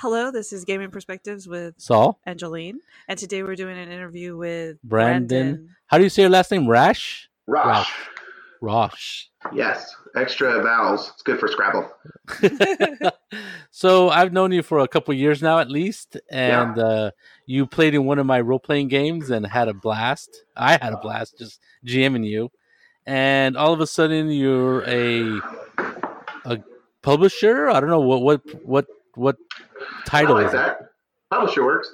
Hello, this is Gaming Perspectives with Saul, Angeline, and today we're doing an interview with Brandon. How do you say your last name? Rash? Rosh. Rosh. Yes, extra vowels. It's good for Scrabble. So I've known you for a couple years now, at least, and you played in one of my role-playing games and had a blast. I had a blast just GMing you, and all of a sudden you're a publisher. I don't know what title I like is that. Publisher works.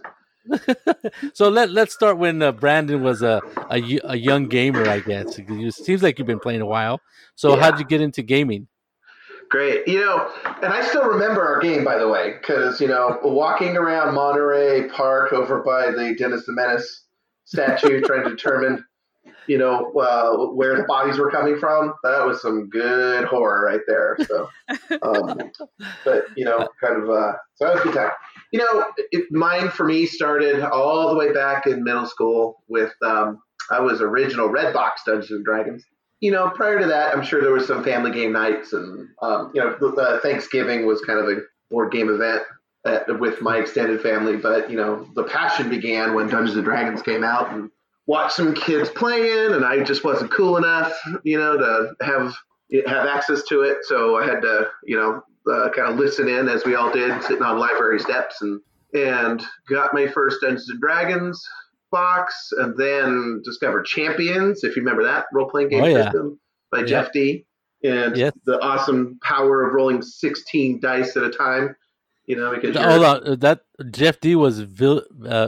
So let's start when Brandon was a young gamer, I guess. It seems like you've been playing a while. So how'd you get into gaming? Great. And I still remember our game, by the way, because, walking around Monterey Park over by the Dennis the Menace statue trying to determine, where the bodies were coming from, that was some good horror right there. So, so that was a good time. Mine for me started all the way back in middle school with, I was original Redbox Dungeons and Dragons. Prior to that, I'm sure there was some family game nights and, Thanksgiving was kind of a board game event with my extended family. But, the passion began when Dungeons and Dragons came out and watched some kids playing, and I just wasn't cool enough, to have access to it. So I had to, kind of listen in as we all did, sitting on library steps and got my first Dungeons and Dragons box, and then discovered Champions, if you remember that role-playing game system by Jeff D. And the awesome power of rolling 16 dice at a time, because hold on, that Jeff D was Bill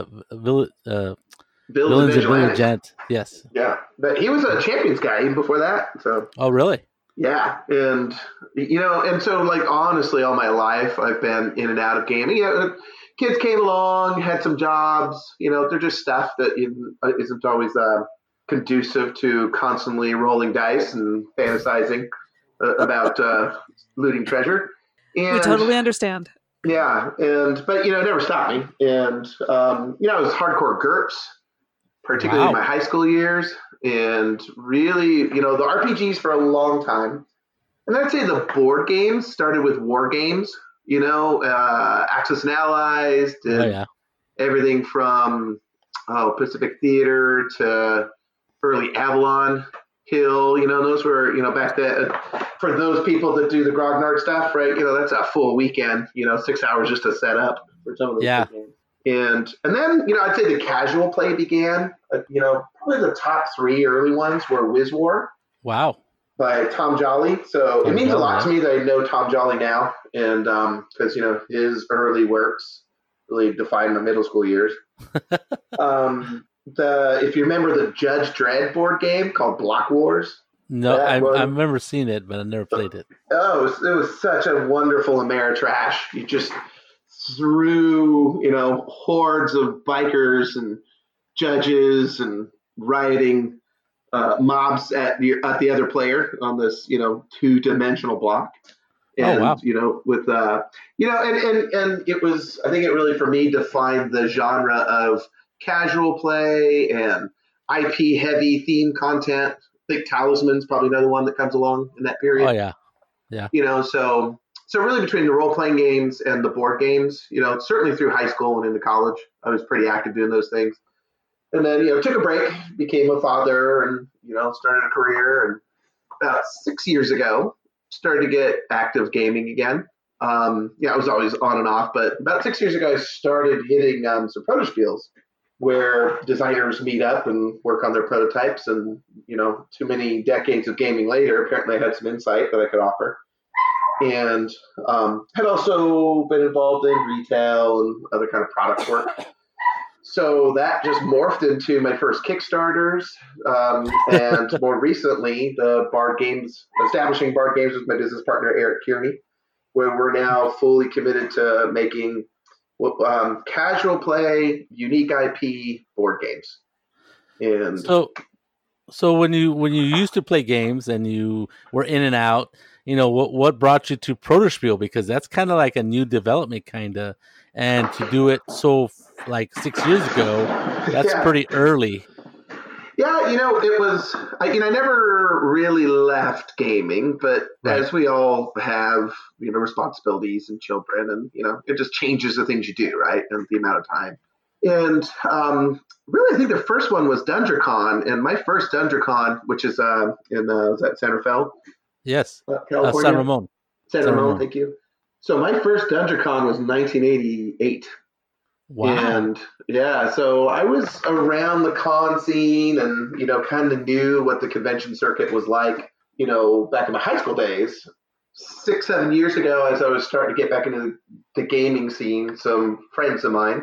the Vigilante. Yes. Yeah, but he was a Champions guy even before that. So. Oh, really? Yeah, and and so honestly, all my life I've been in and out of gaming. Kids came along, had some jobs. They're just stuff that isn't always conducive to constantly rolling dice and fantasizing about looting treasure. And, we totally understand. Yeah, but it never stopped me. And I was hardcore GURPS, particularly in my high school years, and really, the RPGs for a long time. And I'd say the board games started with war games. Axis and Allies, did everything from Pacific Theater to early Avalon Hill. Those were, back then, for those people that do the grognard stuff, right? That's a full weekend, 6 hours just to set up for some of those games. And then, I'd say the casual play began. Probably the top three early ones were Wiz War. Wow. By Tom Jolly. So it means a lot to me that I know Tom Jolly now. And because, his early works really defined my middle school years. If you remember the Judge Dredd board game called Block Wars. No, I remember seeing it, but I never played it. Oh, it was such a wonderful Ameritrash. You just threw, hordes of bikers and judges and rioting mobs at the other player on this, two-dimensional block. And, with, and it was, I think it really, for me, defined the genre of casual play and IP-heavy theme content. I think Talisman's probably another one that comes along in that period. Oh, yeah. Yeah. So really between the role-playing games and the board games, certainly through high school and into college, I was pretty active doing those things. And then, took a break, became a father and, started a career. And about 6 years ago, started to get active gaming again. I was always on and off, but about 6 years ago, I started hitting some protospiels where designers meet up and work on their prototypes. And, too many decades of gaming later, apparently I had some insight that I could offer. And had also been involved in retail and other kind of product work. So that just morphed into my first Kickstarters, and more recently, establishing Bard Games with my business partner, Eric Kearney, where we're now fully committed to making casual play, unique IP board games. And so when you used to play games and you were in and out, what brought you to Protospiel? Because that's kind of like a new development, and to do it 6 years ago, that's pretty early. Yeah, it was. I never really left gaming, but Right. as we all have, responsibilities and children, and it just changes the things you do, right, and the amount of time. And really, I think the first one was DungerCon, and my first DungerCon, which is was that San Rafael, Yes. California? San Ramon. San San Ramon, Ramon. thank you. So my first DungerCon was 1988. Wow. And yeah, so I was around the con scene and, kind of knew what the convention circuit was like, back in my high school days. 6-7 years ago, as I was starting to get back into the gaming scene, some friends of mine,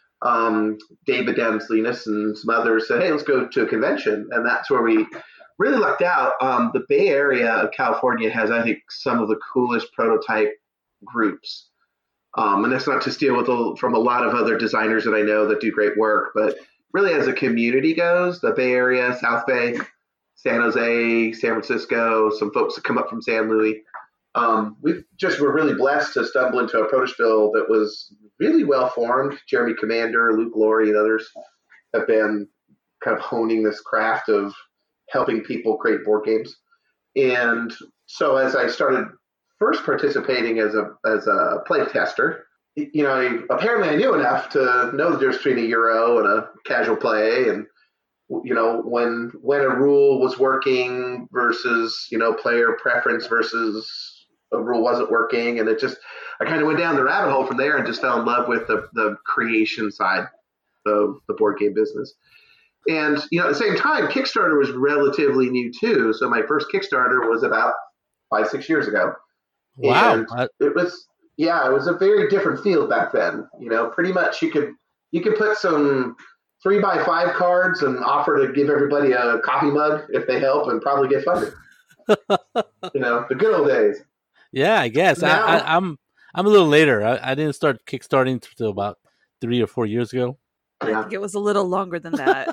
David Damslinus and some others said, hey, let's go to a convention. And that's where we really lucked out. The Bay Area of California has, I think, some of the coolest prototype groups. And that's not to steal from a lot of other designers that I know that do great work, but really as a community goes, the Bay Area, South Bay, San Jose, San Francisco, some folks that come up from San Luis, we just were really blessed to stumble into a protospill that was really well formed. Jeremy Commander, Luke Laurie, and others have been kind of honing this craft of helping people create board games. And so as I started first participating as a play tester, apparently I knew enough to know the difference between a Euro and a casual play, and when a rule was working versus player preference versus a rule wasn't working, and I kind of went down the rabbit hole from there and just fell in love with the creation side of the board game business. And at the same time, Kickstarter was relatively new too. So my first Kickstarter was about 5-6 years ago. Wow. And it was a very different field back then. Pretty much you could put some 3x5 cards and offer to give everybody a coffee mug if they help and probably get funded. The good old days. Yeah, I guess. Now, I'm a little later. I didn't start kickstarting until about 3 or 4 years ago. I think it was a little longer than that.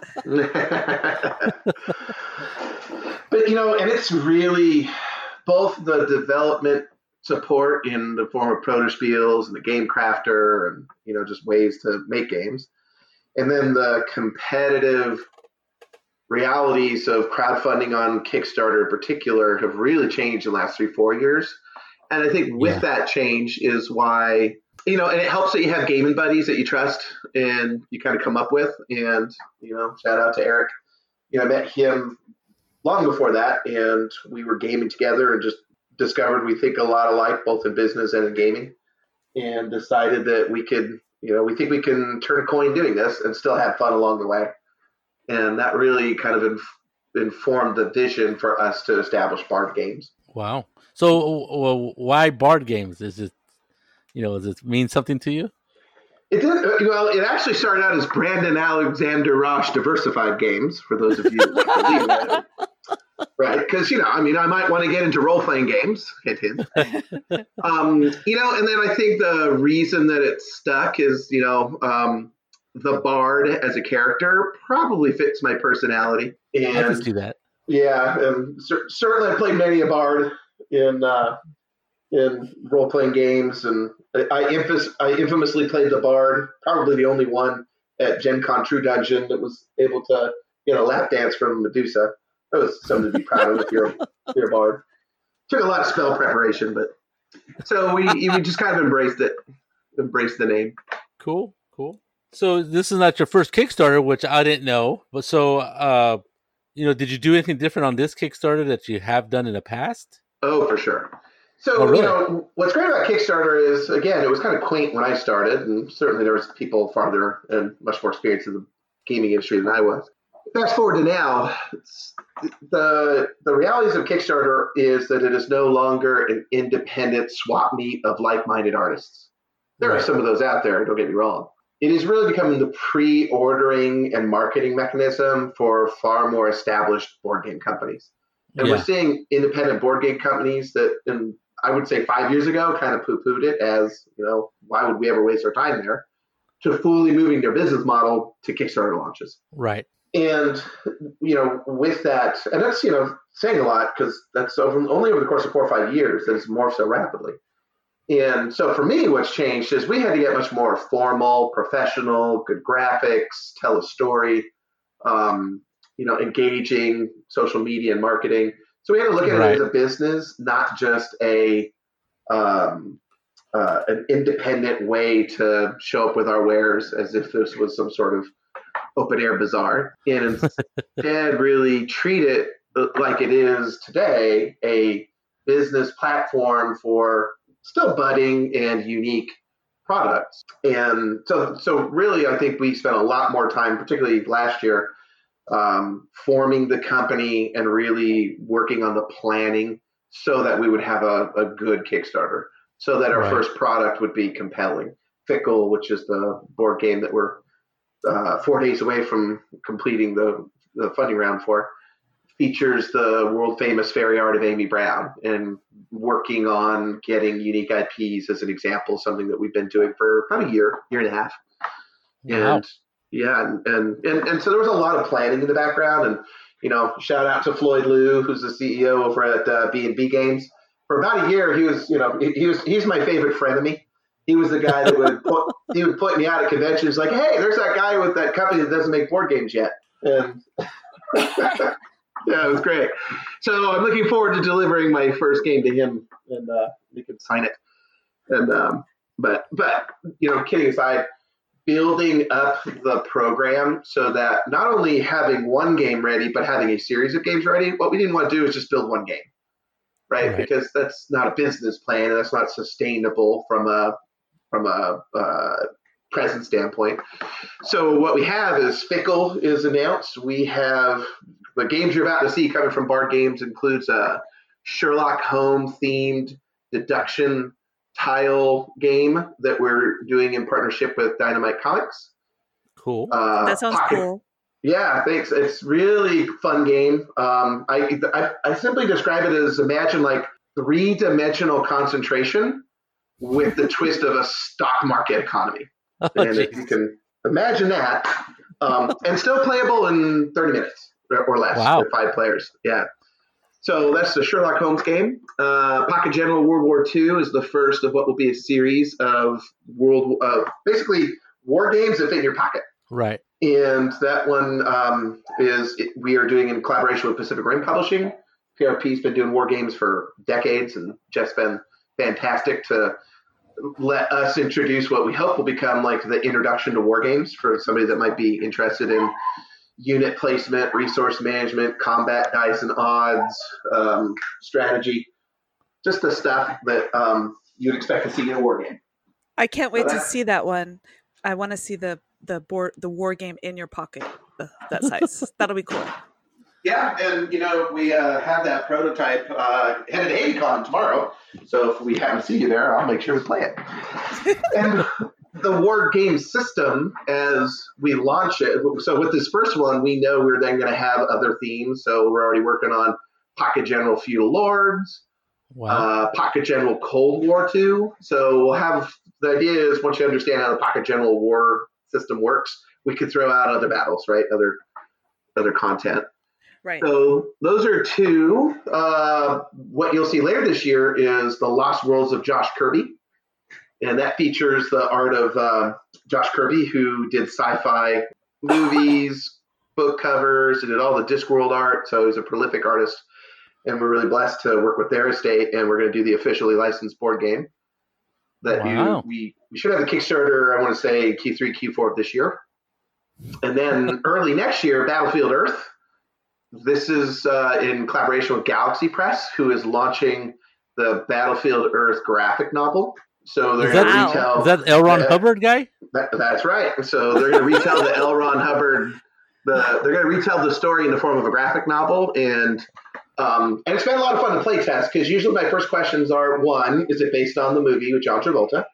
But and it's really both the development support in the form of protospiels and the game crafter and just ways to make games, and then the competitive realities of crowdfunding on Kickstarter in particular have really changed in the last 3-4 years. And I think with that change is why and it helps that you have gaming buddies that you trust and you kind of come up with. And shout out to Eric. I met him long before that, and we were gaming together and just discovered we think a lot alike, both in business and in gaming, and decided that we could, we think we can turn a coin doing this and still have fun along the way. And that really kind of informed the vision for us to establish Bard Games. Wow. So why Bard Games? Is it, does it mean something to you? It did. Well, it actually started out as Brandon Alexander Roche Diversified Games, for those of you who believe it. Right, because I might want to get into role-playing games. Hint, hint. And then I think the reason that it stuck is, the Bard as a character probably fits my personality. And I can see that. Yeah, and certainly I played many a Bard in role-playing games, and I infamously played the Bard, probably the only one at Gen Con True Dungeon that was able to get a lap dance from Medusa. That was something to be proud of if you're a Bard. Took a lot of spell preparation, but so we just kind of embraced the name. Cool. So this is not your first Kickstarter, which I didn't know, but so did you do anything different on this Kickstarter that you have done in the past? Oh, for sure. So, really? What's great about Kickstarter is, again, it was kind of quaint when I started, and certainly there was people farther and much more experienced in the gaming industry than I was. Fast forward to now, the realities of Kickstarter is that it is no longer an independent swap meet of like-minded artists. There are some of those out there, don't get me wrong. It is really becoming the pre-ordering and marketing mechanism for far more established board game companies. And we're seeing independent board game companies that, I would say 5 years ago, kind of poo-pooed it as, why would we ever waste our time there, to fully moving their business model to Kickstarter launches. Right. And, with that, and that's, saying a lot because that's only over the course of 4 or 5 years that it's morphed so rapidly. And so for me, what's changed is we had to get much more formal, professional, good graphics, tell a story. engaging social media and marketing. So we had to look at it as a business, not just an independent way to show up with our wares as if this was some sort of open air bazaar, and instead really treat it like it is today, a business platform for still budding and unique products. And so really, I think we spent a lot more time, particularly last year, forming the company and really working on the planning so that we would have a good Kickstarter, so that our first product would be compelling. Fickle, which is the board game that we're 4 days away from completing the funding round for, features the world famous fairy art of Amy Brown, and working on getting unique IPs as an example, something that we've been doing for about a year and a half. Wow. And and so there was a lot of planning in the background, and shout out to Floyd Liu, who's the CEO over at B&B Games. For about a year, he's my favorite frenemy. He was the guy that would point me out at conventions like, hey, there's that guy with that company that doesn't make board games yet. And yeah, it was great. So I'm looking forward to delivering my first game to him, and he can sign it. And but kidding aside, building up the program so that not only having one game ready, but having a series of games ready. What we didn't want to do is just build one game, right? Because that's not a business plan, and that's not sustainable from a present standpoint. So what we have is Fickle is announced. We have the games you're about to see coming from Bard Games includes a Sherlock Holmes themed deduction tile game that we're doing in partnership with Dynamite Comics. Cool. That sounds cool. Yeah, thanks. It's really fun game. I simply describe it as, imagine like 3-dimensional concentration with the twist of a stock market economy. And if you can imagine that, and still playable in 30 minutes or less with 5 players. Yeah. So that's the Sherlock Holmes game. Pocket General World War II is the first of what will be a series of basically war games that fit in your pocket. Right. And that one we are doing in collaboration with Pacific Rim Publishing. PRP's been doing war games for decades, and Jeff's been fantastic to let us introduce what we hope will become like the introduction to war games for somebody that might be interested in unit placement, resource management, combat dice and odds, strategy, just the stuff that you'd expect to see in a war game. I can't wait to see that one. I want to see the war game in your pocket, that size. That'll be cool. Yeah, and we have that prototype headed to AnyCon tomorrow. So if we happen to see you there, I'll make sure we play it. And the war game system, as we launch it, so with this first one, we know we're then going to have other themes. So we're already working on Pocket General Feudal Lords, Pocket General Cold War II. So we'll have, the idea is once you understand how the Pocket General war system works, we could throw out other battles, right? Other content. Right. So those are 2. What you'll see later this year is The Lost Worlds of Josh Kirby. And that features the art of Josh Kirby, who did sci-fi movies, book covers, and did all the Discworld art. So he's a prolific artist. And we're really blessed to work with their estate. And we're going to do the officially licensed board game. That we should have the Kickstarter, I want to say, Q3, Q4 of this year. And then early next year, Battlefield Earth. This is in collaboration with Galaxy Press, who is launching the Battlefield Earth graphic novel. So they're going to retell. Is that L. Ron Hubbard guy? That's right. So they're going to retell the L. Ron Hubbard. They're going to retell the story in the form of a graphic novel, and it's been a lot of fun to play test because usually my first questions are: 1, is it based on the movie with John Travolta?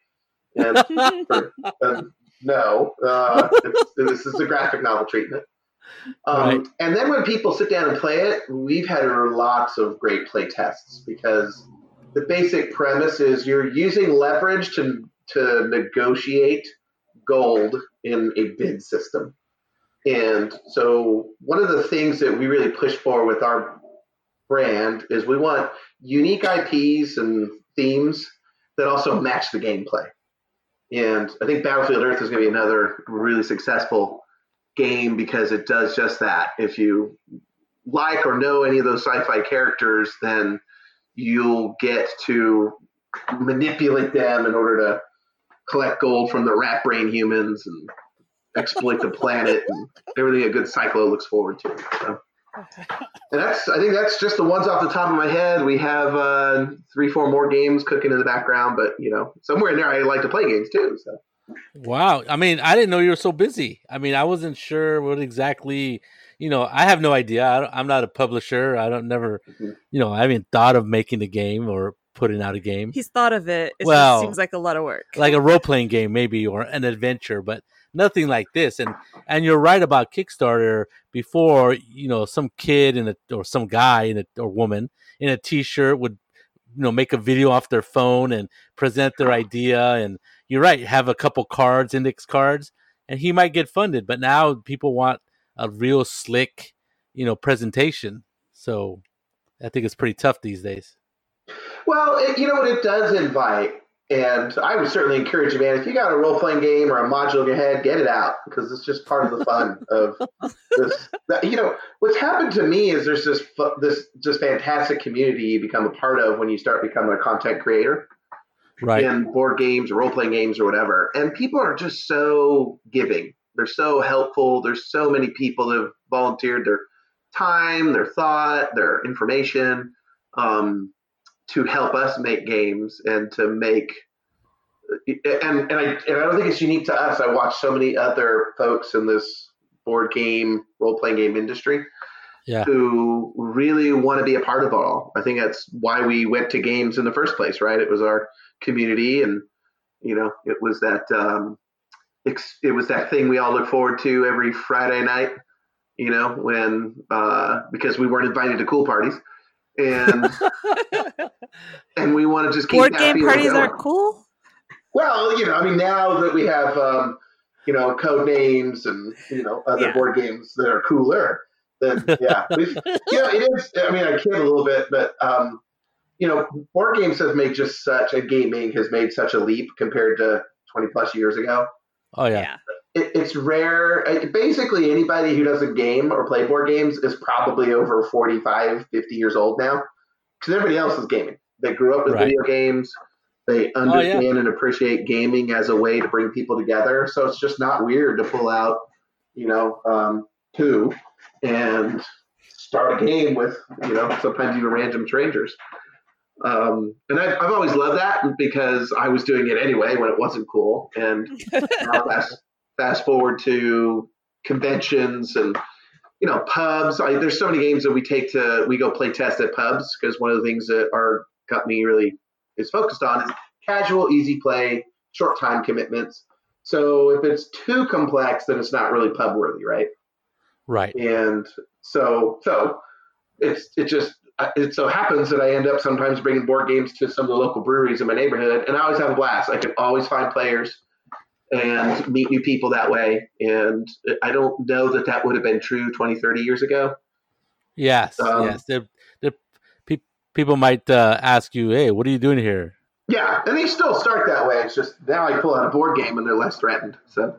And no, this is a graphic novel treatment. And then when people sit down and play it, we've had lots of great play tests because the basic premise is you're using leverage to negotiate gold in a bid system. And so one of the things that we really push for with our brand is we want unique IPs and themes that also match the gameplay. And I think Battlefield Earth is going to be another really successful game because it does just that. If you like or know any of those sci-fi characters, then you'll get to manipulate them in order to collect gold from the rat brain humans and exploit the planet and everything a good cyclo looks forward to. So. And I think that's just the ones off the top of my head. We have 3-4 more games cooking in the background, but somewhere in there I like to play games too. So. Wow. I mean, I didn't know you were so busy. I mean, I wasn't sure what exactly, I have no idea. I'm not a publisher. I don't never, I haven't thought of making a game or putting out a game. He's thought of it. It just seems like a lot of work. Like a role-playing game maybe, or an adventure, but nothing like this. And you're right about Kickstarter. Before, some kid or some guy or woman in a t-shirt would, make a video off their phone and present their idea. And you're right, have a couple cards, index cards, and he might get funded. But now people want a real slick, presentation. So I think it's pretty tough these days. Well, what it does invite, and I would certainly encourage you, man, if you got a role-playing game or a module in your head, get it out, because it's just part of the fun of this. What's happened to me is there's this just fantastic community you become a part of when you start becoming a content creator. Right. In board games or role-playing games or whatever. And people are just so giving. They're so helpful. There's so many people that have volunteered their time, their thought, their information, to help us make games and to make, and I don't think it's unique to us. I watch so many other folks in this board game, role-playing game industry who really want to be a part of it all. I think that's why we went to games in the first place, right? It was our community, and it was that thing we all look forward to every Friday night, when because we weren't invited to cool parties. And and we want to just keep board game parties aren't cool. Well, now that we have code names and other board games that are cooler, then it is. I mean, I kid a little bit, but board games have made gaming has made such a leap compared to 20 plus years ago. Oh yeah. It's rare. Basically, anybody who doesn't game or play board games is probably over 45, 50 years old now, because everybody else is gaming. They grew up with video games. They understand and appreciate gaming as a way to bring people together. So it's just not weird to pull out, two and start a game with, sometimes even random strangers. And I've always loved that because I was doing it anyway when it wasn't cool. And now fast forward to conventions and, pubs. There's so many games that we go play test at pubs, because one of the things that our company really is focused on is casual, easy play, short time commitments. So if it's too complex, then it's not really pub worthy, right? Right. And so it so happens that I end up sometimes bringing board games to some of the local breweries in my neighborhood, and I always have a blast. I can always find players and meet new people that way. And I don't know that would have been true 20, 30 years ago. Yes. People might ask you, hey, what are you doing here? Yeah, and they still start that way. It's just now I pull out a board game and they're less threatened. So,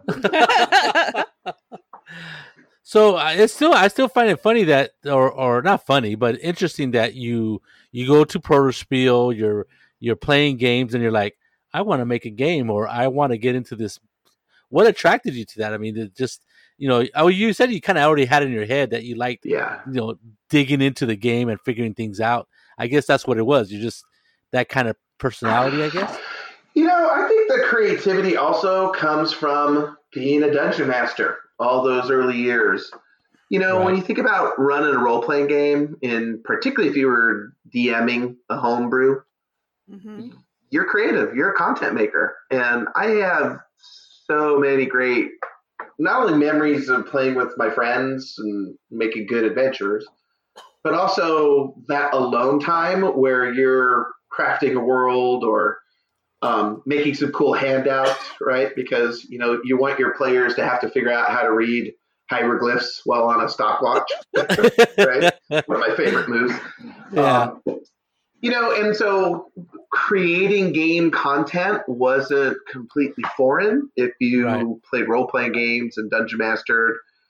so I still find it funny that, or not funny, but interesting that you go to Protospiel, you're playing games, and you're like, I want to make a game, or I want to get into this. What attracted you to that? I mean, just you said you kind of already had in your head that you liked, digging into the game and figuring things out. I guess that's what it was. You're just that kind of personality, I guess. I think the creativity also comes from being a dungeon master all those early years. When you think about running a role-playing game, and particularly if you were DMing a homebrew, you're creative. You're a content maker. And I have so many great, not only memories of playing with my friends and making good adventures, but also that alone time where you're crafting a world or making some cool handouts, right? Because, you want your players to have to figure out how to read hieroglyphs while on a stopwatch, right? One of my favorite moves. Yeah. And so creating game content wasn't completely foreign if you played role-playing games and Dungeon Mastered.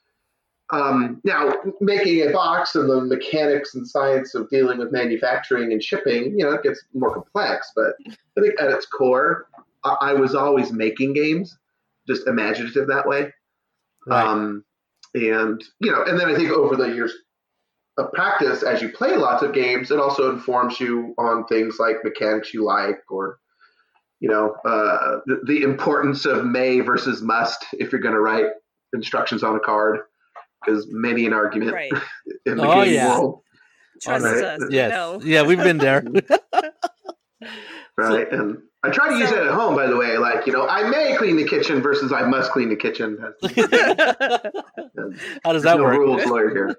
Now, making a box and the mechanics and science of dealing with manufacturing and shipping, it gets more complex. But I think at its core, I was always making games, just imaginative that way. Right. And then I think over the years of practice, as you play lots of games, it also informs you on things like mechanics you like, or the importance of may versus must if you're going to write instructions on a card, because many an argument Right. in the game world. Trust us. Yes. No. Yeah, we've been there. Right. And I try to use it at home, by the way. Like, I may clean the kitchen versus I must clean the kitchen. How does that work? Rules lawyer here.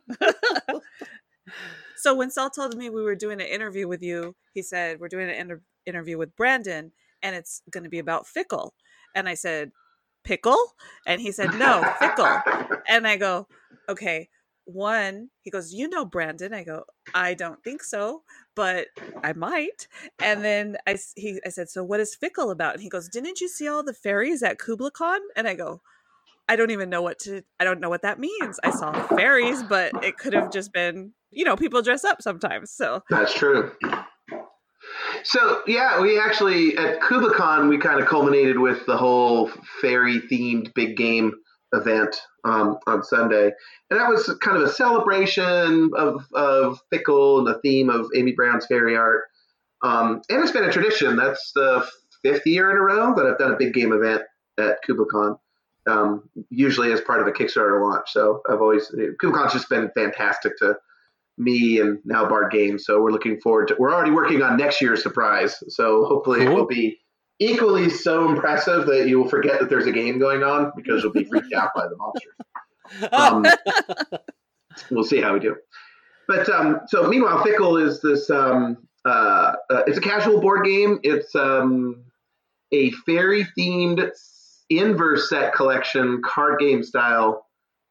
So when Saul told me we were doing an interview with you, he said, we're doing an interview with Brandon, and it's going to be about Fickle. And I said, pickle? And he said, no, Fickle. And I go, okay. He goes, Brandon? I go, I don't think so, but I might. And then I said, so what is Fickle about? And he goes, didn't you see all the fairies at Kubla Khan? And I go, I don't know what that means. I saw fairies, but it could have just been, people dress up sometimes. So that's true. So yeah, we actually at Kubla Khan, we kind of culminated with the whole fairy themed big game event on Sunday, and that was kind of a celebration of Fickle and the theme of Amy Brown's fairy art. And it's been a tradition. That's the 5th year in a row that I've done a big game event at Kubla Khan, usually as part of a Kickstarter launch. So Kubla Khan's just been fantastic to me and now Bard Games. So we're looking forward to. We're already working on next year's surprise. So hopefully It will be equally so impressive that you will forget that there's a game going on because you'll be freaked out by the monsters. We'll see how we do. But so meanwhile, Fickle is this. It's a casual board game. It's a fairy themed inverse set collection card game style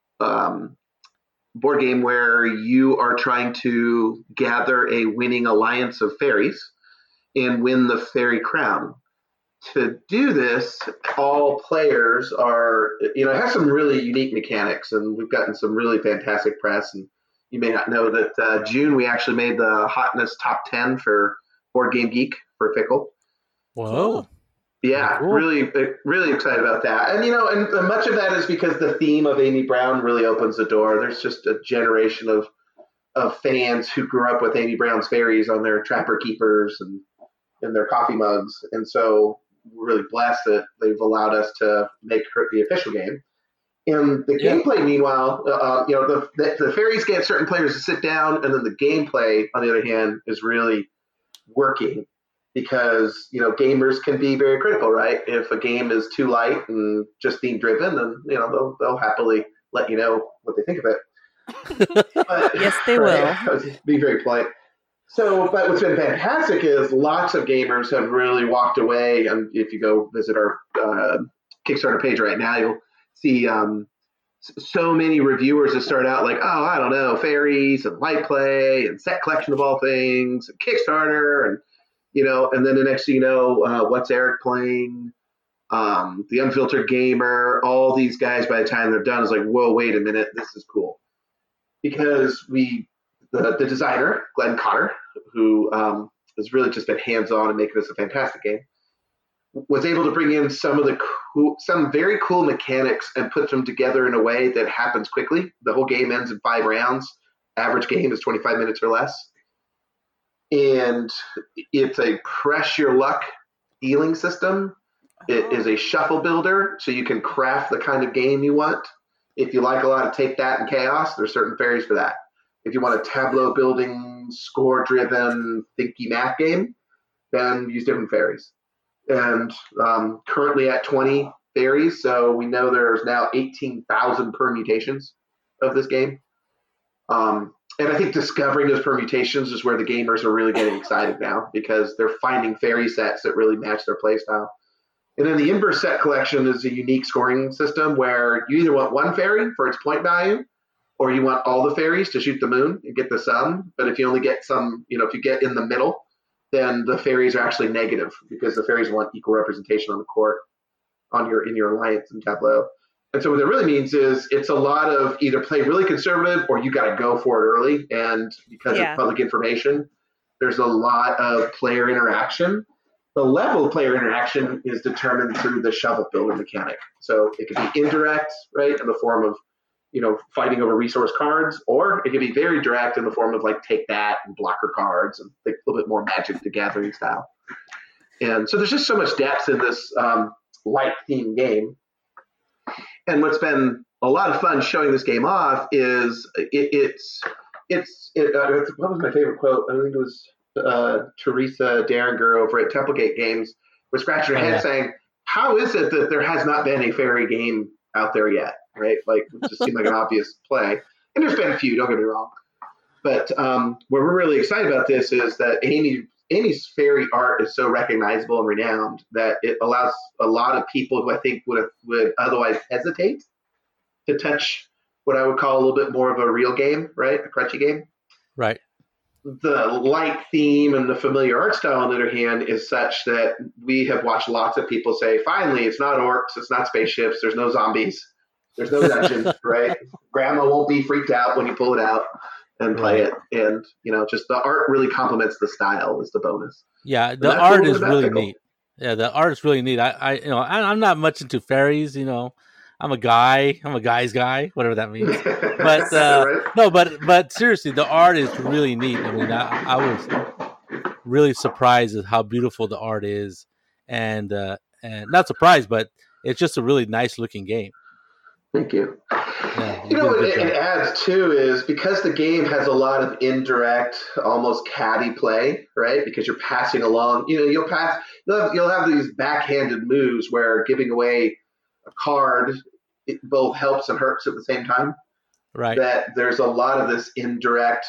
board game where you are trying to gather a winning alliance of fairies and win the fairy crown. To do this, all players are, it has some really unique mechanics, and we've gotten some really fantastic press. And you may not know that June we actually made the Hotness Top 10 for Board Game Geek for Fickle. Whoa. Yeah, cool. really excited about that. And, and much of that is because the theme of Amy Brown really opens the door. There's just a generation of fans who grew up with Amy Brown's fairies on their Trapper Keepers and in their coffee mugs. And so we're really blessed that they've allowed us to make her the official game. And the gameplay, meanwhile, the fairies get certain players to sit down, and then the gameplay, on the other hand, is really working. Because, gamers can be very critical, right? If a game is too light and just theme driven, then, they'll happily let you know what they think of it. But, yes, they will. I was being very polite. So, but what's been fantastic is lots of gamers have really walked away. And if you go visit our Kickstarter page right now, you'll see so many reviewers that start out like, oh, I don't know, fairies and light play and set collection of all things, and Kickstarter, and and then the next thing you know, what's Eric playing, the Unfiltered Gamer, all these guys by the time they're done is like, whoa, wait a minute, this is cool. Because the designer, Glenn Cotter, who has really just been hands-on and making this a fantastic game, was able to bring in some very cool mechanics and put them together in a way that happens quickly. The whole game ends in 5 rounds. Average game is 25 minutes or less. And it's a press your luck dealing system. It is a shuffle builder, so you can craft the kind of game you want. If you like a lot of take that and chaos, there's certain fairies for that. If you want a tableau building, score driven, thinky math game, then use different fairies. And currently at 20 fairies, so we know there's now 18,000 permutations of this game. And I think discovering those permutations is where the gamers are really getting excited now, because they're finding fairy sets that really match their playstyle. And then the inverse set collection is a unique scoring system where you either want one fairy for its point value, or you want all the fairies to shoot the moon and get the sum. But if you only get some, if you get in the middle, then the fairies are actually negative, because the fairies want equal representation on the court, in your alliance and tableau. And so what that really means is it's a lot of either play really conservative or you got to go for it early. And because Yeah. it's public information, there's a lot of player interaction. The level of player interaction is determined through the shovel builder mechanic. So it can be indirect, right, in the form of, fighting over resource cards, or it can be very direct in the form of like take that and blocker cards and like a little bit more Magic the Gathering style. And so there's just so much depth in this light theme game. And what's been a lot of fun showing this game off is what was my favorite quote? I think it was Teresa Derringer over at Templegate Games was scratching her head saying, how is it that there has not been a fairy game out there yet, right? Like, it just seemed like an obvious play. And there's been a few, don't get me wrong. But where we're really excited about this is that Amy's fairy art is so recognizable and renowned that it allows a lot of people who I think would otherwise hesitate to touch what I would call a little bit more of a real game, right? A crunchy game. Right. The light theme and the familiar art style, on the other hand, is such that we have watched lots of people say, finally, it's not orcs, it's not spaceships, there's no zombies, there's no dungeons, right? Grandma won't be freaked out when you pull it out and play it. And, just the art really complements the style is the bonus. Yeah, the art is really neat. Yeah, the art is really neat. I'm not much into fairies, I'm a guy's guy, whatever that means. But right? No, but seriously, the art is really neat. I mean, I was really surprised at how beautiful the art is, and not surprised, but it's just a really nice looking game. Thank you. Yeah, what it adds too is because the game has a lot of indirect, almost caddy play, right? Because you're passing along. You'll have these backhanded moves where giving away a card, it both helps and hurts at the same time. Right. That there's a lot of this indirect,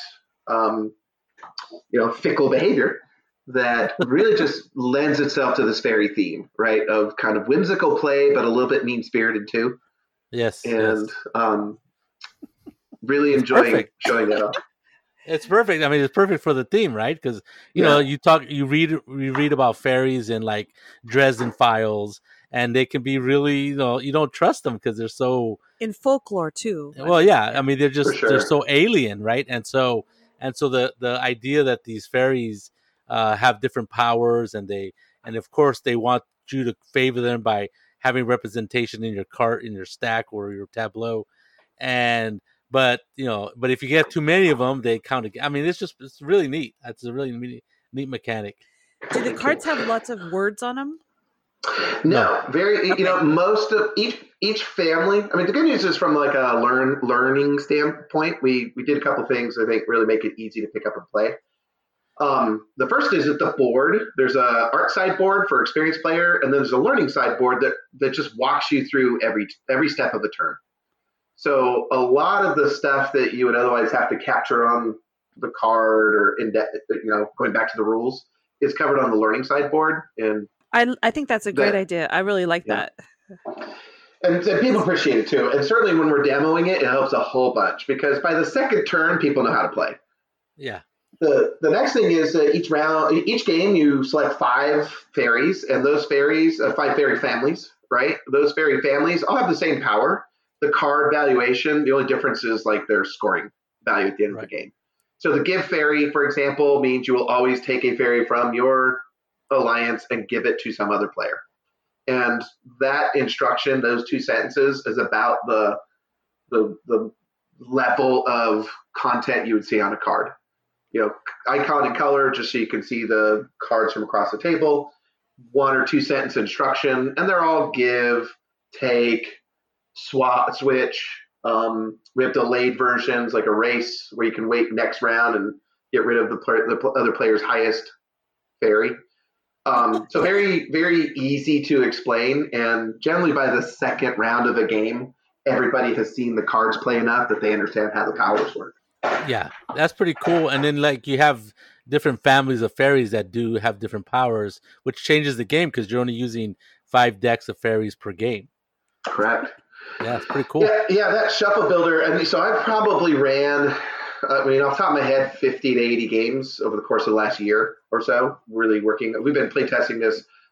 fickle behavior that really just lends itself to this fairy theme, right? Of kind of whimsical play, but a little bit mean-spirited too. Yes. And really enjoying showing that off. It's perfect. I mean, it's perfect for the theme, right? Because you read about fairies in like Dresden Files, and they can be really, you don't trust them because they're so in folklore too. Well, yeah, I mean they're sure. they're so alien, right? And so the idea that these fairies have different powers, and of course they want you to favor them by having representation in your cart, in your stack, or your tableau, but if you get too many of them, they count again. I mean, it's really neat. It's a really neat mechanic. Do the cards have lots of words on them? No, very. Okay. Most of each family. I mean, the good news is from like a learning standpoint, we did a couple things I think really make it easy to pick up and play. The first is at the board. There's a art sideboard for experienced player, and then there's a learning sideboard that just walks you through every step of the turn. So a lot of the stuff that you would otherwise have to capture on the card or going back to the rules is covered on the learning sideboard. And I think that's a great idea. I really like that. And people appreciate it too. And certainly when we're demoing it, it helps a whole bunch because by the second turn, people know how to play. Yeah. The next thing is each game, you select 5 fairies, and those fairies, 5 fairy families, right? Those fairy families all have the same power. The card valuation, the only difference is like their scoring value at the end of the game. So the give fairy, for example, means you will always take a fairy from your alliance and give it to some other player. And that instruction, those 2 sentences, is about the level of content you would see on a card. Icon and color, just so you can see the cards from across the table, 1 or 2 sentence instruction, and they're all give, take, swap, switch. We have delayed versions like a race where you can wait next round and get rid of the other player's highest fairy. So very, very easy to explain. And generally by the second round of a game, everybody has seen the cards play enough that they understand how the powers work. Yeah, that's pretty cool. And then like you have different families of fairies that do have different powers, which changes the game because you're only using 5 decks of fairies per game. Correct. Yeah, it's pretty cool. Yeah, that shuffle builder. And so I've probably ran, off the top of my head, 50 to 80 games over the course of the last year or so, really working. We've been playtesting this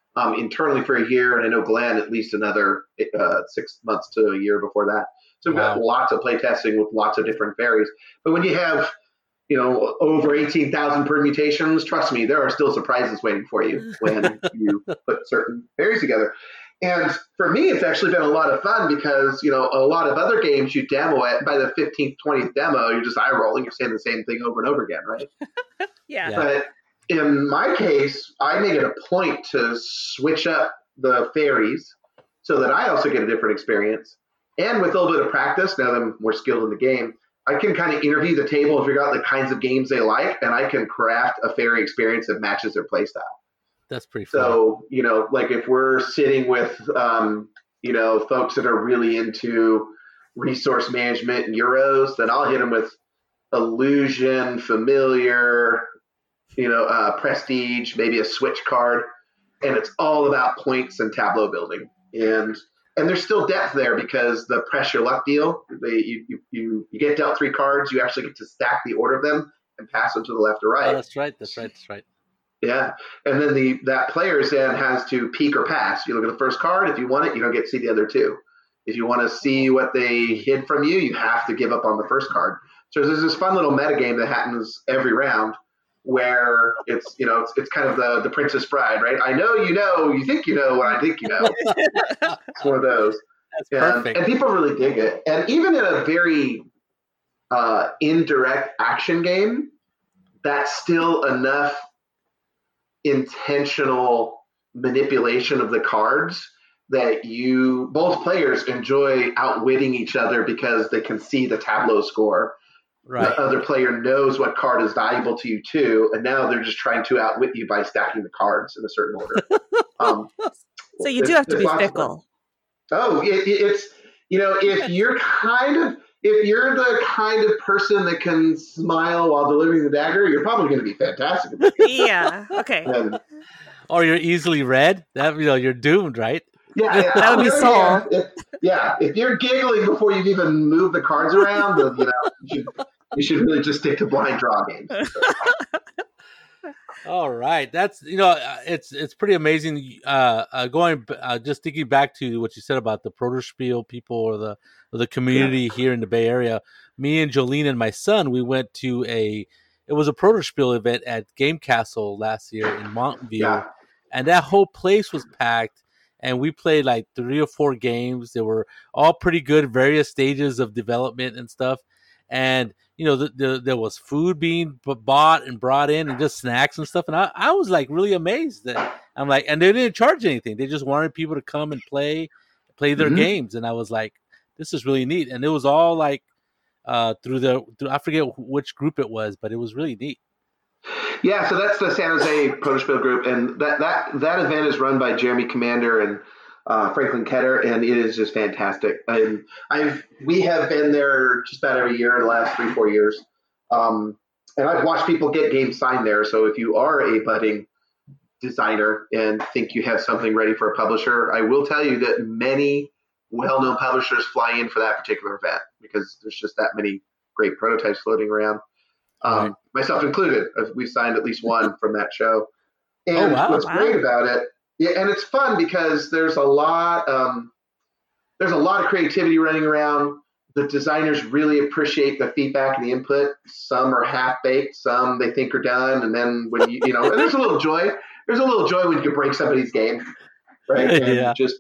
internally for a year, and I know Glenn at least another 6 months to a year before that. So we've got lots of play testing with lots of different fairies. But when you have over 18,000 permutations, trust me, there are still surprises waiting for you when you put certain fairies together. And for me, it's actually been a lot of fun because, a lot of other games you demo it, by the 15th, 20th demo, you're just eye rolling, you're saying the same thing over and over again, right? Yeah. But in my case, I make it a point to switch up the fairies so that I also get a different experience. And with a little bit of practice, now that I'm more skilled in the game, I can kind of interview the table and figure out the kinds of games they like, and I can craft a fairy experience that matches their play style. That's pretty fun. So, like if we're sitting with, folks that are really into resource management and Euros, then I'll hit them with Illusion, Familiar, Prestige, maybe a Switch card. And it's all about points and tableau building. And there's still depth there because the press your luck deal, you get dealt 3 cards, you actually get to stack the order of them and pass them to the left or right. Oh, that's right. Yeah, and then that player's then has to peek or pass. You look at the first card. If you want it, you don't get to see the other 2. If you want to see what they hid from you, you have to give up on the first card. So there's this fun little metagame that happens every round where it's kind of the Princess Bride, right? I know you think you know what I think you know. It's one of those. That's perfect. And people really dig it. And even in a very indirect action game, that's still enough intentional manipulation of the cards that both players enjoy outwitting each other because they can see the tableau score. Right. The other player knows what card is valuable to you too, and now they're just trying to outwit you by stacking the cards in a certain order. So you do have to be fickle. Oh, it's if you're the kind of person that can smile while delivering the dagger, you're probably going to be fantastic. Yeah. Okay. Or you're easily read. That you're doomed, right? Yeah. That would be Saul. If you're giggling before you've even moved the cards around, then you should really just stick to blind draw games. All right, that's it's pretty amazing. Just thinking back to what you said about the Protospiel people or the community here in the Bay Area. Me and Jolene and my son, we went to it was a Protospiel event at Game Castle last year in Mountain View, and that whole place was packed. And we played like 3 or 4 games. They were all pretty good, various stages of development and stuff. And there was food being bought and brought in, and just snacks and stuff. And I was like really amazed that I'm like, and they didn't charge anything. They just wanted people to come and play their games. And I was like, this is really neat. And it was all like through I forget which group it was, but it was really neat. Yeah, so that's the San Jose Protospiel group, and that event is run by Jeremy Commander and Franklin Ketter, and it is just fantastic. And we have been there just about every year in the last 3-4 years, and I've watched people get games signed there. So if you are a budding designer and think you have something ready for a publisher, I will tell you that many well-known publishers fly in for that particular event because there's just that many great prototypes floating around. Myself included, we've signed at least one from that show. And what's great about it, and it's fun because there's a lot of creativity running around. The designers really appreciate the feedback and the input. Some are half baked, some they think are done, and then when and there's a little joy. There's a little joy when you can break somebody's game, right? And just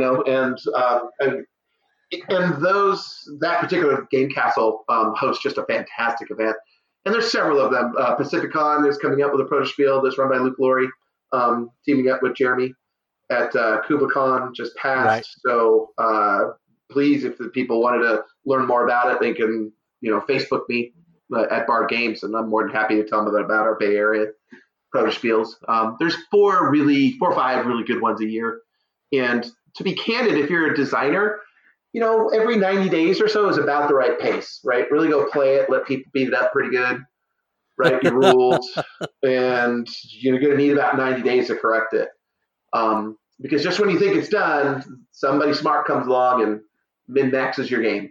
and that particular Game Castle hosts just a fantastic event. And there's several of them. Pacificon is coming up with a Protospiel that's run by Luke Laurie, teaming up with Jeremy at KubaCon just passed. Right. So please, if the people wanted to learn more about it, they can Facebook me at Bar Games, and I'm more than happy to tell them about our Bay Area Protospiels. There's 4 or 5 really good ones a year. And to be candid, if you're a designer, every 90 days or so is about the right pace, right? Really go play it, let people beat it up pretty good, write your rules, and you're going to need about 90 days to correct it. Because just when you think it's done, somebody smart comes along and min-maxes your game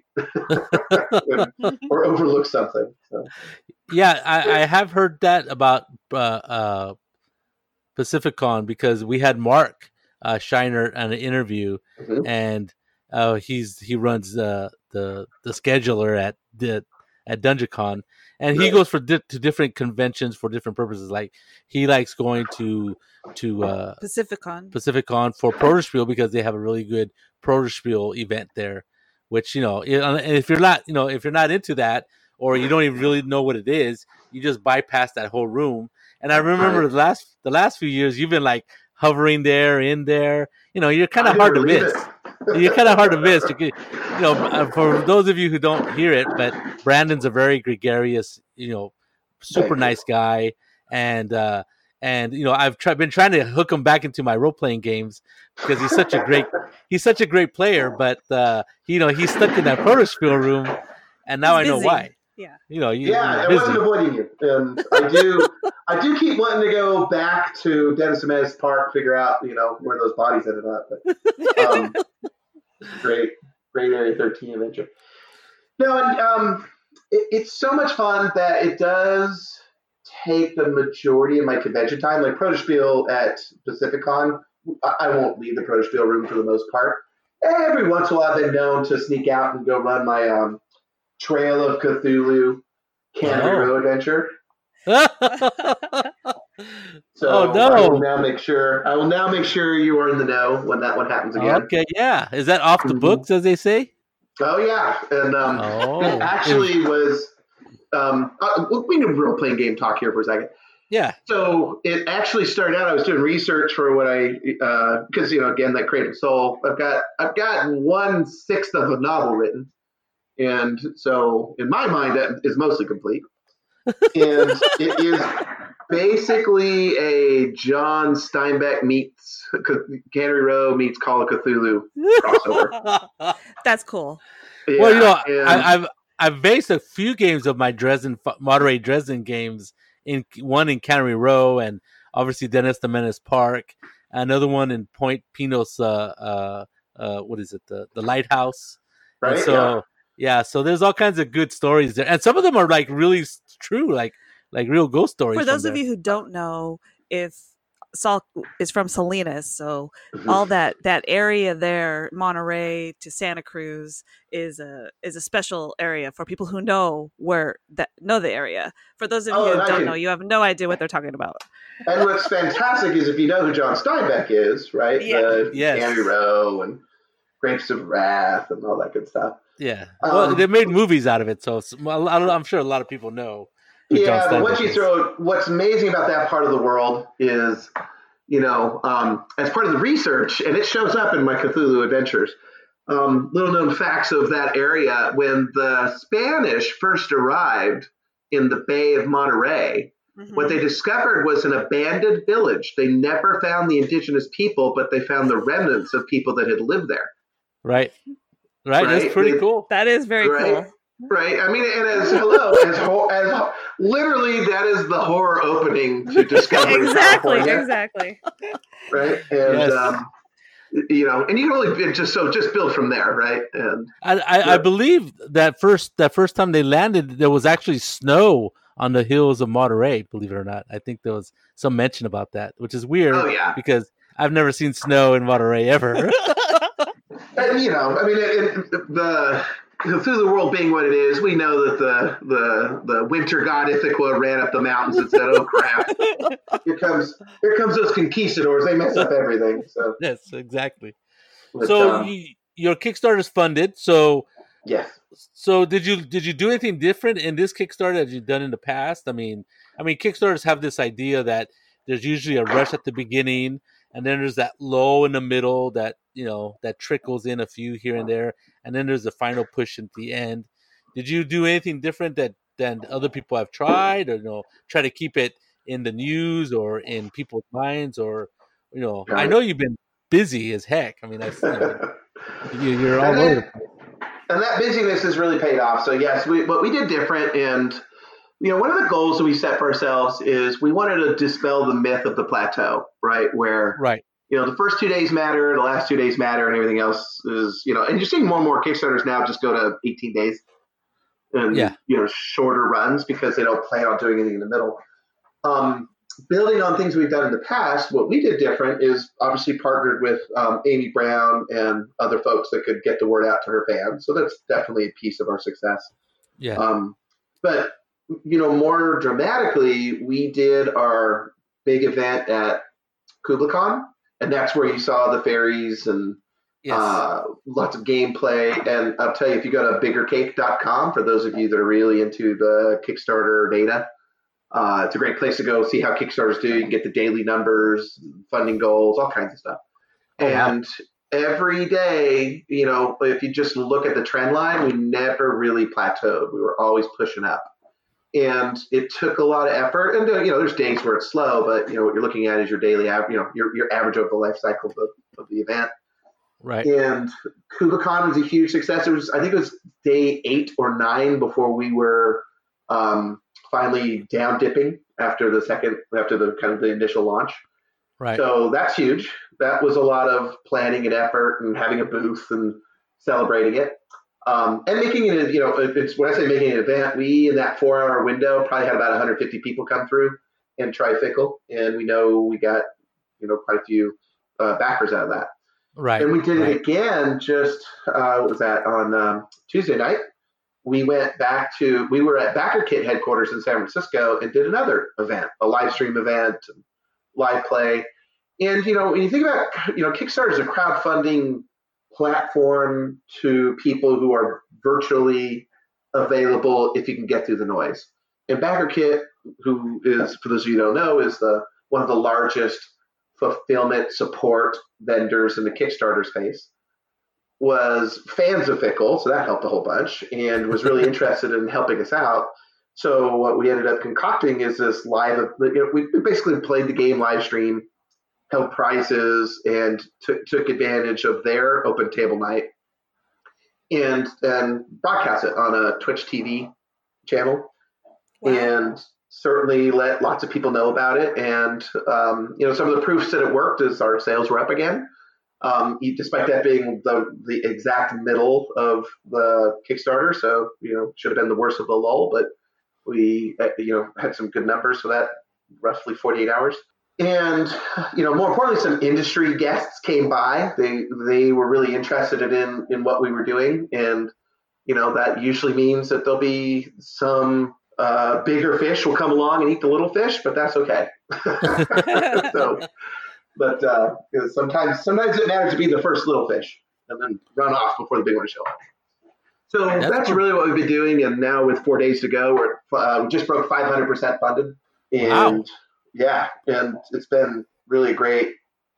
or overlooks something. So. Yeah, I have heard that about Pacificon because we had Mark Shiner on an interview, Mhm. and he runs the scheduler at DungeonCon, and he Right. goes to different conventions for different purposes. Like he likes going to Pacificon. Pacificon for Protospiel because they have a really good Protospiel event there. Which and if you're not into that, or you don't even really know what it is, you just bypass that whole room. And I remember Right. the last few years, you've been like hovering there, in there. You're kind I of hard to never leave miss. it. You're kind of hard to miss. For those of you who don't hear it, but Brandon's a very gregarious, super Thank you. nice guy, and I've been trying to hook him back into my role playing games because he's such a great player, but he's stuck in that Protospiel room, and now He's I know busy. why. Yeah. Yeah, You're I busy. wasn't avoiding you, and I do keep wanting to go back to Dennis and Menace Park, figure out where those bodies ended up. But great Area 13 adventure. No, and it's so much fun that it does take the majority of my convention time. Like Protospiel at Pacificon, I won't leave the Protospiel room for the most part. Every once in a while, I've been known to sneak out and go run my Trail of Cthulhu Canterbury Row adventure. So Oh no! I will now make sure you are in the know when that one happens again. Okay, yeah. Is that off the books, as they say? Oh yeah, and it actually was. We need role playing game talk here for a second. Yeah. So it actually started out. I was doing research for what because again, that creative soul. I've got 1/6 of a novel written, and so in my mind that is mostly complete. And it is basically a John Steinbeck meets Canterbury Row meets Call of Cthulhu crossover. That's cool. Yeah, well, I've based a few games of my Monterey Dresden games in Canterbury Row, and obviously Dennis the Menace Park. Another one in Point Pinos. What is it? The Lighthouse. Right. And so so there's all kinds of good stories there, and some of them are like really true, like real ghost stories. For those of you who don't know, if Saul is from Salinas, so all that area there, Monterey to Santa Cruz, is a special area for people who know the area. For those of you who don't know, you have no idea what they're talking about. And what's fantastic is if you know who John Steinbeck is, right? Yeah. Canterbury Row and Grapes of Wrath and all that good stuff. Yeah. Well, they made movies out of it, so I'm sure a lot of people know. Yeah, but what's amazing about that part of the world is, as part of the research, and it shows up in my Cthulhu Adventures, little known facts of that area. When the Spanish first arrived in the Bay of Monterey, what they discovered was an abandoned village. They never found the indigenous people, but they found the remnants of people that had lived there. Right. That's pretty cool. That is very cool. Right. I mean, and as literally that is the horror opening to Discovery. Exactly. Right. And and you can only just build from there, right? And I believe that first time they landed, there was actually snow on the hills of Monterey. Believe it or not, I think there was some mention about that, which is weird. Oh yeah, because I've never seen snow in Monterey ever. And the Cthulhu world being what it is, we know that the winter god Ithaca ran up the mountains and said, "Oh crap! Here comes those conquistadors. They mess up everything." So yes, exactly. So your Kickstarter is funded. So yes. So did you do anything different in this Kickstarter that you've done in the past? I mean, Kickstarters have this idea that there's usually a rush at the beginning, and then there's that low in the middle that that trickles in a few here and there, and then there's the final push at the end. Did you do anything different than other people have tried, or try to keep it in the news or in people's minds, or I know you've been busy as heck. I mean, you're all over the place. And that busyness has really paid off. So yes, what we did different, and one of the goals that we set for ourselves is we wanted to dispel the myth of the plateau, right? Where the first 2 days matter, the last 2 days matter, and everything else is and you're seeing more and more Kickstarters now just go to 18 days and shorter runs because they don't plan on doing anything in the middle. building on things we've done in the past, what we did different is obviously partnered with Amy Brown and other folks that could get the word out to her fans. So that's definitely a piece of our success. Yeah. But, more dramatically, we did our big event at KublaCon, and that's where you saw the fairies and lots of gameplay. And I'll tell you, if you go to biggercake.com, for those of you that are really into the Kickstarter data, it's a great place to go see how Kickstarters do. You can get the daily numbers, funding goals, all kinds of stuff. And every day, if you just look at the trend line, we never really plateaued. We were always pushing up. And it took a lot of effort. And, there's days where it's slow, but, what you're looking at is your daily average, your average over the life cycle of the event. Right. And KublaCon was a huge success. I think it was day 8 or 9 before we were finally down dipping after the initial launch. Right. So that's huge. That was a lot of planning and effort and having a booth and celebrating it. And making it, it's when I say making an event, we in that 4-hour window probably had about 150 people come through and try Fickle, and we know we got quite a few backers out of that. Right. And we did it again just what was that on Tuesday night? We were at BackerKit headquarters in San Francisco and did another event, a live stream event, live play. And when you think about Kickstarter is a crowdfunding platform to people who are virtually available if you can get through the noise. And BackerKit, who is, for those of you who don't know, is one of the largest fulfillment support vendors in the Kickstarter space, was fans of Fickle, so that helped a whole bunch, and was really interested in helping us out. So what we ended up concocting is this live, we basically played the game live stream, held prizes, and took advantage of their open table night and broadcast it on a Twitch TV channel. Wow. And certainly let lots of people know about it. And, some of the proofs that it worked is our sales were up again. Despite that being the exact middle of the Kickstarter. So, should have been the worst of the lull, but we, had some good numbers for that roughly 48 hours. And, more importantly, some industry guests came by. They were really interested in what we were doing. And, that usually means that there'll be some bigger fish will come along and eat the little fish, but that's okay. But sometimes it matters to be the first little fish and then run off before the big ones show up. So that's really what we've been doing. And now with 4 days to go, we just broke 500% funded. And wow. Yeah, and it's been really great.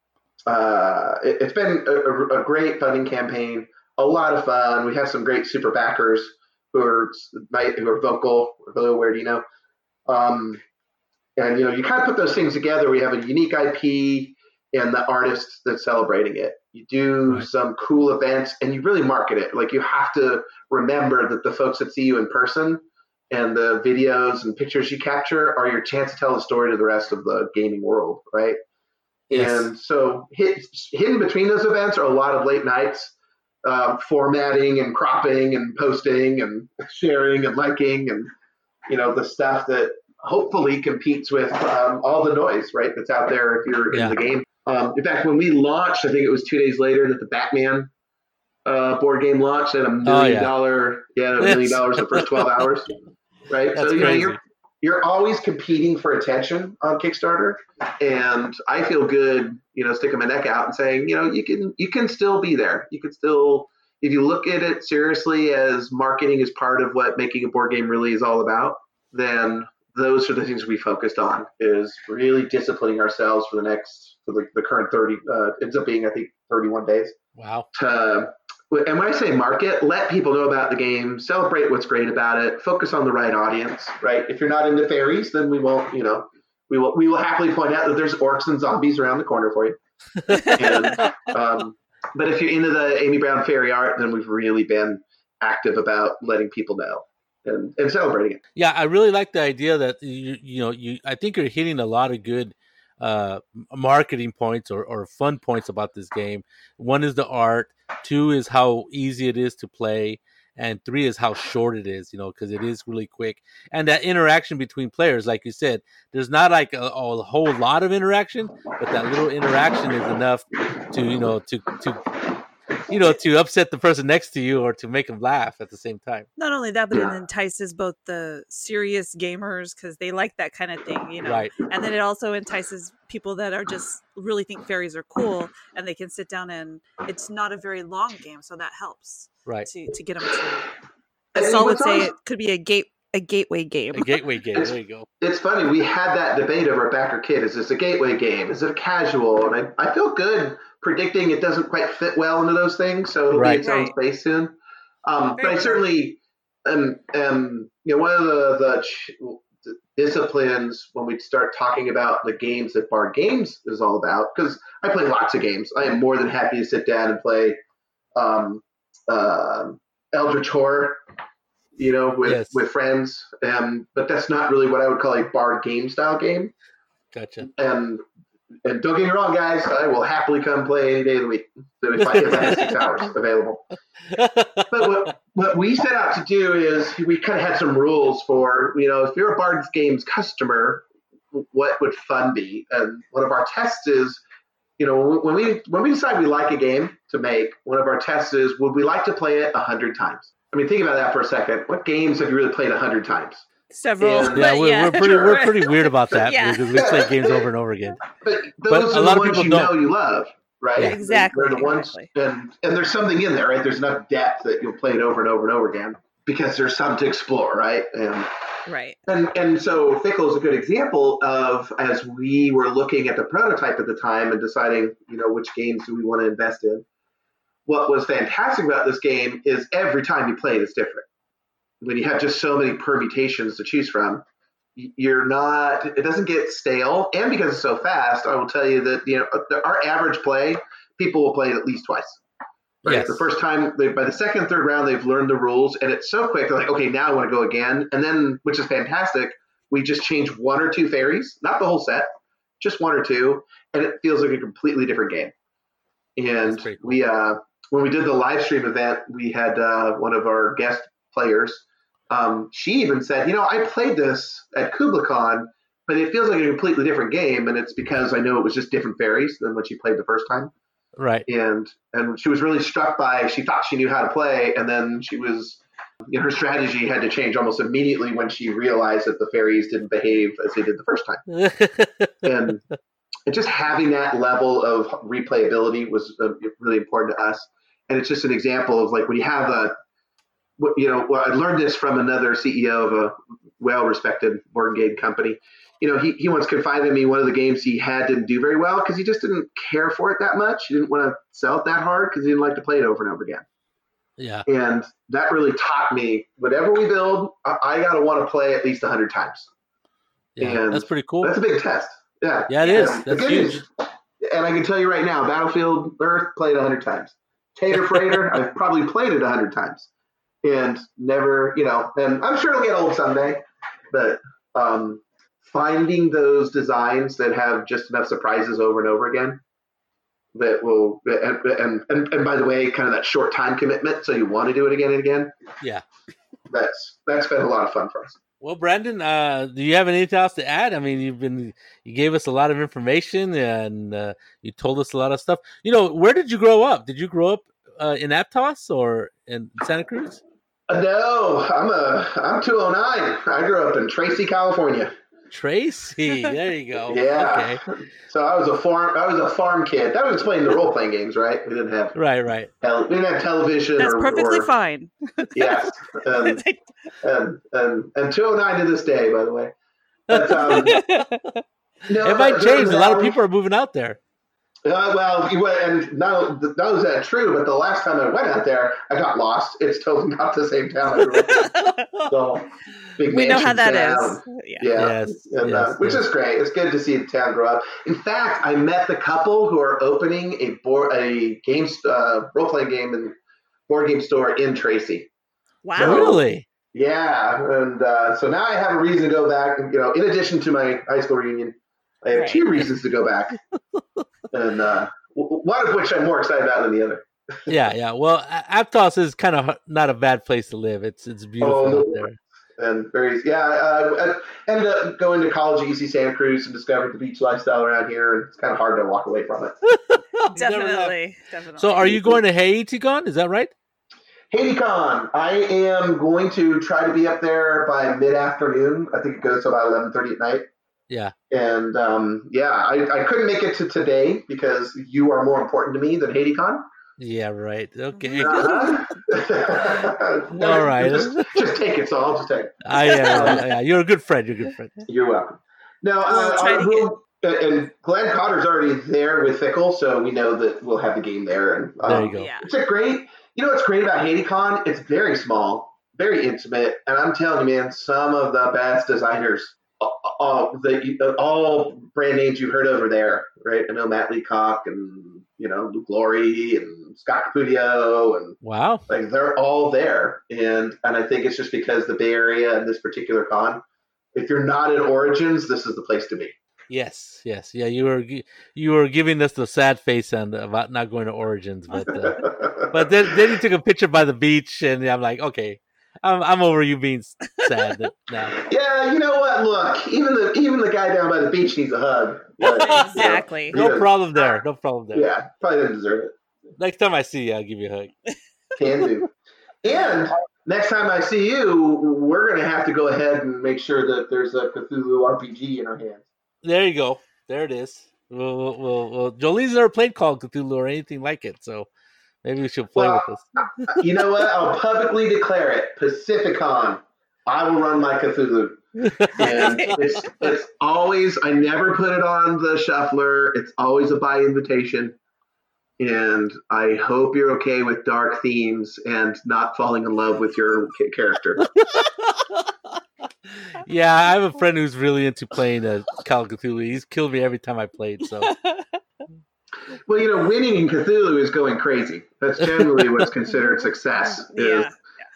It's been a great funding campaign, a lot of fun. We have some great super backers who are vocal, really aware, and you kind of put those things together. We have a unique IP and the artist that's celebrating it. You do some cool events and you really market it. Like, you have to remember that the folks that see you in person and the videos and pictures you capture are your chance to tell the story to the rest of the gaming world, right? Yes. And so hidden between those events are a lot of late nights, formatting and cropping and posting and sharing and liking and, the stuff that hopefully competes with all the noise, right, that's out there if you're in the game. In fact, when we launched, I think it was 2 days later that the Batman board game launched at $1 million. $1 million the first 12 hours, right? That's so crazy. You're always competing for attention on Kickstarter, and I feel good, sticking my neck out and saying, you can still be there. You can still, if you look at it seriously as marketing is part of what making a board game really is all about, then those are the things we focused on, is really disciplining ourselves for the current 30, ends up being, I think, 31 days. Wow. And when I say market, let people know about the game, celebrate what's great about it, focus on the right audience, right? If you're not into fairies, then we won't, we will happily point out that there's orcs and zombies around the corner for you. And, but if you're into the Amy Brown fairy art, then we've really been active about letting people know and celebrating it. Yeah, I really like the idea that I think you're hitting a lot of good marketing points or fun points about this game. One is the art. 2 is how easy it is to play. and 3 is how short it is, because it is really quick. And that interaction between players, like you said, there's not like a whole lot of interaction, but that little interaction is enough to upset the person next to you or to make them laugh at the same time. Not only that, but it entices both the serious gamers because they like that kind of thing, Right. And then it also entices people that are just really think fairies are cool, and they can sit down and it's not a very long game, so that helps, right, to get them to. Saul would say it could be a gateway game. A gateway game. There you go. It's funny. We had that debate over at Backer Kid. Is this a gateway game? Is it a casual? And I feel good predicting it doesn't quite fit well into those things, so it'll be its own space soon. But I certainly one of the disciplines when we start talking about the games that Bard Games is all about, because I play lots of games. I am more than happy to sit down and play Eldritch Horror, with friends. But that's not really what I would call a Bard game style game. Gotcha. And don't get me wrong, guys, I will happily come play any day of the week if I have 6 hours available. But what we set out to do is we kind of had some rules for, if you're a Bard Games customer, what would fun be? And one of our tests is, when we decide we like a game to make, one of our tests is, would we like to play it 100 times? I mean, think about that for a second. What games have you really played 100 times? Several. We're pretty weird about that because we play games over and over again. But those are the ones you love, right? Yeah, exactly. They're the ones, and there's something in there, right? There's enough depth that you'll play it over and over and over again because there's something to explore, right? Right. And so Fickle is a good example of, as we were looking at the prototype at the time and deciding, which games do we want to invest in. What was fantastic about this game is every time you play it, it's different. When you have just so many permutations to choose from, it doesn't get stale. And because it's so fast, I will tell you that, our average play, people will play it at least twice. Right? Yes. The first time, by the second, third round, they've learned the rules, and it's so quick. They're like, okay, now I want to go again. And then, which is fantastic, we just change 1 or 2 fairies, not the whole set, just 1 or 2, and it feels like a completely different game. And cool. We, when we did the live stream event, we had one of our guest players. She even said, I played this at KublaCon, but it feels like a completely different game, and it's because I know it was just different fairies than when she played the first time. Right. And she was really struck by, she thought she knew how to play, and then she was, her strategy had to change almost immediately when she realized that the fairies didn't behave as they did the first time. and just having that level of replayability was really important to us. And it's just an example of, like, when you have I learned this from another CEO of a well-respected board game company. He once confided in me one of the games he had didn't do very well because he just didn't care for it that much. He didn't want to sell it that hard because he didn't like to play it over and over again. Yeah. And that really taught me, whatever we build, I got to want to play at least 100 times. Yeah, and that's pretty cool. That's a big test. Yeah. Yeah, it is. That's huge. And I can tell you right now, Battlefield Earth played 100 times. Tater Freighter, I've probably played it 100 times. And never, and I'm sure it'll get old someday, but finding those designs that have just enough surprises over and over again that will, and by the way, kind of that short time commitment, so you want to do it again and again. Yeah. That's been a lot of fun for us. Well, Brandon, do you have anything else to add? I mean, you gave us a lot of information and you told us a lot of stuff. Where did you grow up? Did you grow up in Aptos or in Santa Cruz? No, I'm 209. I grew up in Tracy, California. Tracy, there you go. Yeah. Okay. So I was a farm kid. That would explain the role playing games, right? We didn't have right. We didn't have television. That's perfectly fine. Yes, and 209 to this day, by the way. But, it might change. A lot of people are moving out there. And not is that true, but the last time I went out there, I got lost. It's totally not the same town I grew up in. So, we know how that is. Yeah. Yes, which is great. It's good to see the town grow up. In fact, I met the couple who are opening a role-playing game and board game store in Tracy. Wow. So, really? Yeah. And so now I have a reason to go back. In addition to my high school reunion, I have 2 reasons to go back. And one of which I'm more excited about than the other. Yeah. Well, Aptos is kind of not a bad place to live. It's beautiful out there. And I ended up going to college at UC Santa Cruz and discovered the beach lifestyle around here, and it's kind of hard to walk away from it. Definitely. So, are you going to HaitiCon? Is that right? HaitiCon. I am going to try to be up there by mid-afternoon. I think it goes to about 11:30 at night. Yeah. And I couldn't make it to today because you are more important to me than HaitiCon. Yeah, right. Okay. All right. Just take it, so I'll just take it. Yeah. You're a good friend. You're welcome. Now, and Glenn Cotter's already there with Fickle, so we know that we'll have the game there. And there you go. Yeah. It's a great. You know what's great about HaitiCon? It's very small, very intimate, and I'm telling you, man, some of the best designers, all brand names you heard over there, right? I know Matt Leacock and Luke Laurie and Scott Capudio, and wow, like they're all there, and I think it's just because the Bay Area and this particular con, if you're not at Origins, this is the place to be. Yes, yeah. You were giving us the sad face and about not going to Origins, but but then you took a picture by the beach, and I'm like, okay, I'm over you being sad now. Yeah, you know what? Look, even the guy down by the beach needs a hug. But, exactly. No problem there. Yeah, probably didn't deserve it. Next time I see you, I'll give you a hug. Can do. And next time I see you, we're going to have to go ahead and make sure that there's a Cthulhu RPG in our hands. There you go. There it is. We'll Jolene's never played Call of Cthulhu or anything like it, so maybe we should play with us. You know what? I'll publicly declare it. Pacificon. I will run my Cthulhu. And it's always, I never put it on the shuffler. It's always a by invitation. And I hope you're okay with dark themes and not falling in love with your character. Yeah, I have a friend who's really into playing Call of Cthulhu. He's killed me every time I played. So, well, winning in Cthulhu is going crazy. That's generally what's considered success. I'm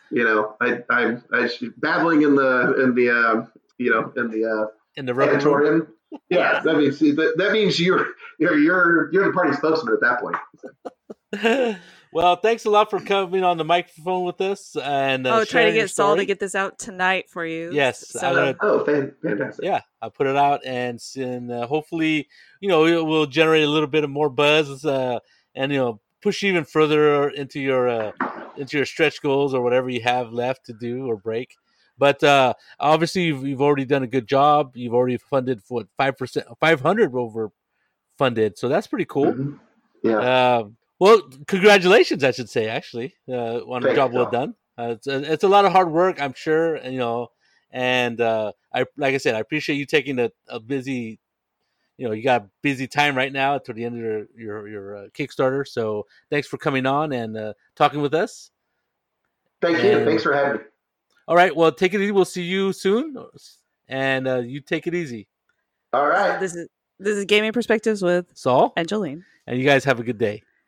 babbling in the auditorium. Yeah, that means you're the party spokesman at that point. Well, thanks a lot for coming on the microphone with us and try to get Saul to get this out tonight for you. Yes, fantastic. Yeah, I'll put it out and hopefully it will generate a little bit of more buzz and push you even further into your stretch goals or whatever you have left to do or break. But obviously, you've already done a good job. You've already funded for 5%, 500 over funded, so that's pretty cool. Mm-hmm. Yeah. Well, congratulations, I should say, actually, on a job well done. It's a lot of hard work, I'm sure, and like I said, I appreciate you taking a busy, you got a busy time right now toward the end of your Kickstarter. So thanks for coming on and talking with us. Thank you. Thanks for having me. All right. Well, take it easy. We'll see you soon, and you take it easy. All right. This is Gaming Perspectives with Saul and Jolene. And you guys have a good day.